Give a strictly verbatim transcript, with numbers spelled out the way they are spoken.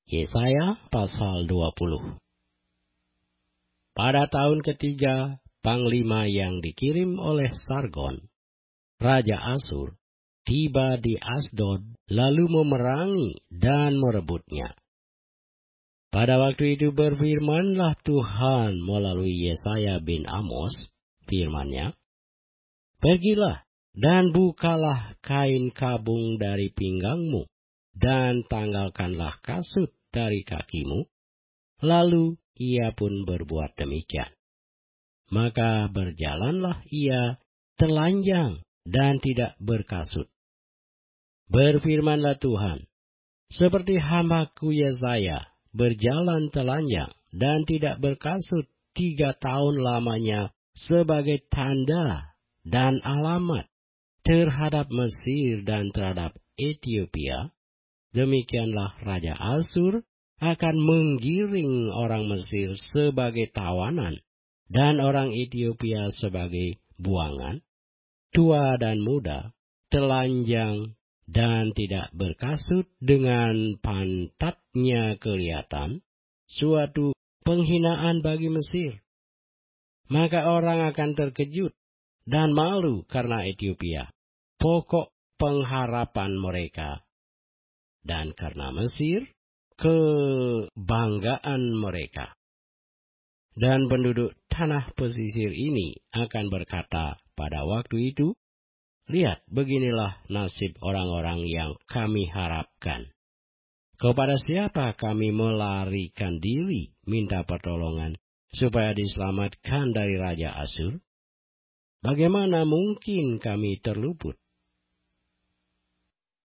Yesaya pasal dua puluh. Pada tahun ketiga, panglima yang dikirim oleh Sargon, Raja Asur, tiba di Asdod lalu memerangi dan merebutnya. Pada waktu itu berfirmanlah Tuhan melalui Yesaya bin Amos, firman-Nya, "Pergilah dan bukalah kain kabung dari pinggangmu, dan tanggalkanlah kasut dari kakimu." Lalu ia pun berbuat demikian. Maka berjalanlah ia telanjang dan tidak berkasut. Berfirmanlah Tuhan, "Seperti hamba-Ku Yesaya berjalan telanjang dan tidak berkasut tiga tahun lamanya sebagai tanda dan alamat terhadap Mesir dan terhadap Etiopia, demikianlah Raja Asur akan menggiring orang Mesir sebagai tawanan dan orang Etiopia sebagai buangan, tua dan muda, telanjang dan tidak berkasut dengan pantatnya kelihatan, suatu penghinaan bagi Mesir. Maka orang akan terkejut dan malu karena Etiopia, pokok pengharapan mereka, dan karena Mesir, kebanggaan mereka. Dan penduduk tanah pesisir ini akan berkata pada waktu itu, "Lihat, beginilah nasib orang-orang yang kami harapkan. Kepada siapa kami melarikan diri minta pertolongan supaya diselamatkan dari Raja Asur? Bagaimana mungkin kami terluput